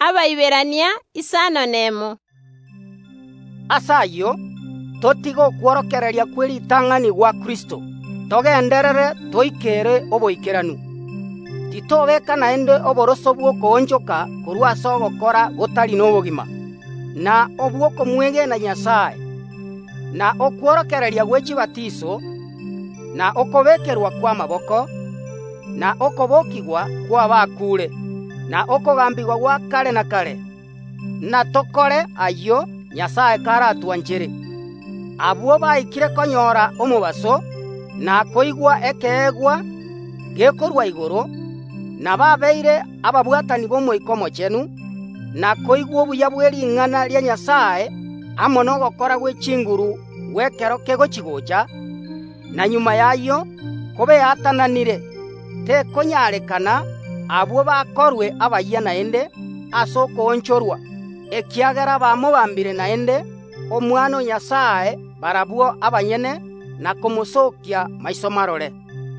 abaiberania isano nemo. Asayo totigo kworokereria kwiritang'ani gwa Kristo, togenderere toikere oboikeranu. Titobeka naende oboroso bw'okoonchoka korwa ase ogokora gotari n'obogima, na obw'okomwegena Nyasaye, na okworokereria gwe chibatiso, na okobekerwa kw'amaboko, na okobokigwa kw'abakure, na okogambigwa gwa kare na kare. Na tokore ayo Nyasaye karatwanchere. Abwo baikire konyora omobaso, na koigwa ekeegwa gekorwa igoro, na babeire ababwatani b'omoiko mochenu, na koigwa obuya bw'ering'ana ria Nyasaye amo nogokora gwe chinguru gwekero kegochigocha, na nyuma yayo kobeatananire tekonyarekana abwo bakorwe abayia naende ase okoonchorwa, ekiagera bamobambire naende omwana o Nyasaye barabwo abanyene na komosokia maiso marore.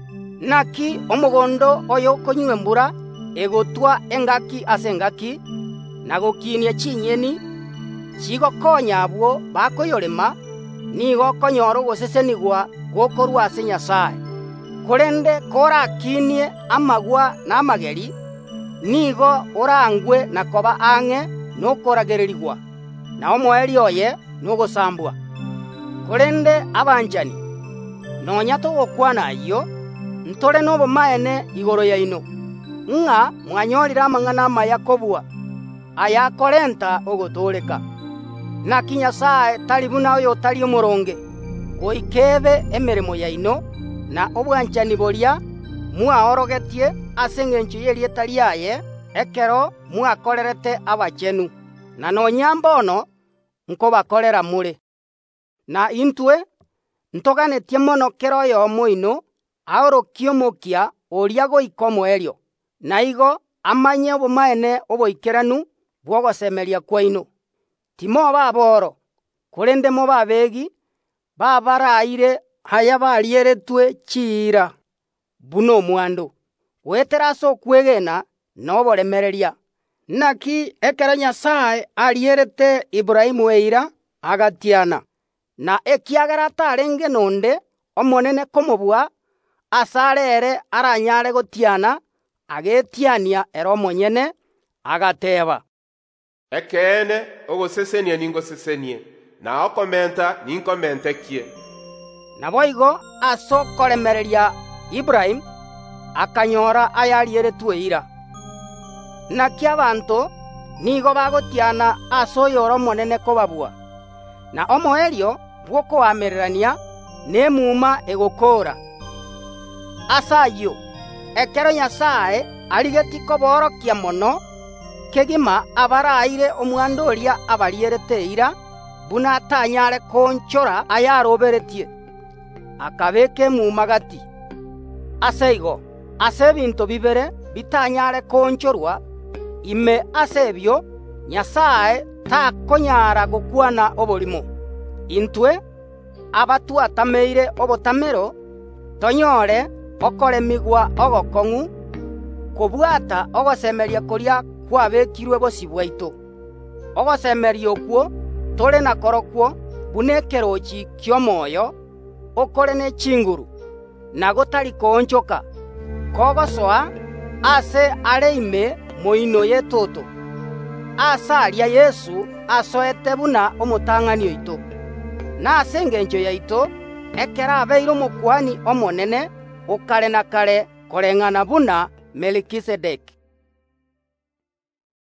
Naki omogondo oyo okonywa embura egotwa engaki ase engaki, na gokinia chinyeni chigokonya abwo bakoyorema, nigo okonyora ogosesenigwa gokorwa ase Nyasaye. Korende korakinie amagwa na amageri, nigo orangwe na koba ang'e nokoragererigwa, na omoeri oye nogosambwa. Korende abanchani, nonya togokwana ayio, ntore nobomaene igoro yaino, ng'a mwanyorire amang'ana amaya kobua, ayakorenta ogotoreka. Naki Nyasaye tari buna oyo tari omoronge, goikebe emeremo yaino, na obwanchani boria mwaorogetie ase eng'encho y'erieta riaye ekero mwakorerete abachenu, na nonya mbono nkobakorera more. Na intwe ntoganetie mono kero oyomo oino aorokie omokia oria goika omoerio, na igo amanye obomaene oboikeranu bwogosemeria kwaino. Timoba aboro, korende moba abegi, babaraire aya barieretwe chiira buna omwando, goetera ase okwegena noboremereria. Naki ekero Nyasaye arierete Ibrahimu eira agatiana, na ekiagera atarenge nonde omonene komobua, ase arere aranyare gotiana, agetiania ere omonyene, agateba, ekeene ogosesenia ningosesenie, na okomenta ninkomentekie. Naboigo ase okoremereria Ibrahimu akanyora aya arieretwe eira. Naki abanto nigo bagotiana ase oyoro omonene kobabua, na omoerio bwokoamererania nemuma egokora. Ase ayio ekero Nyasaye arigeti koborokia mono kegima abaraire omwando oria abarierete eira, buna atanyare konchora aya aroberetie, akabeka emuma gati. Ase igo ase ebinto bibere bitanyare konchorwa, ime ase ebio Nyasaye takonyara gokwana oborimo. Intwe abatwatameire obotamero tonyore okoremigwa ogokong'u, kobwata ogosemeria koria kwabekirwe bosi bwaito. Ogosemeria okwo tore na korokwo buna ekerochi kiomoyo okore ne chinguru, na gotari koonchoka kogosoa ase are ime moino yetoto, ase aria Yesu asoete buna omotang'ani oito, na ase eng'encho yaito ekero abeire omokuani omonene okare na kare koreng'ana buna Melkisedeki.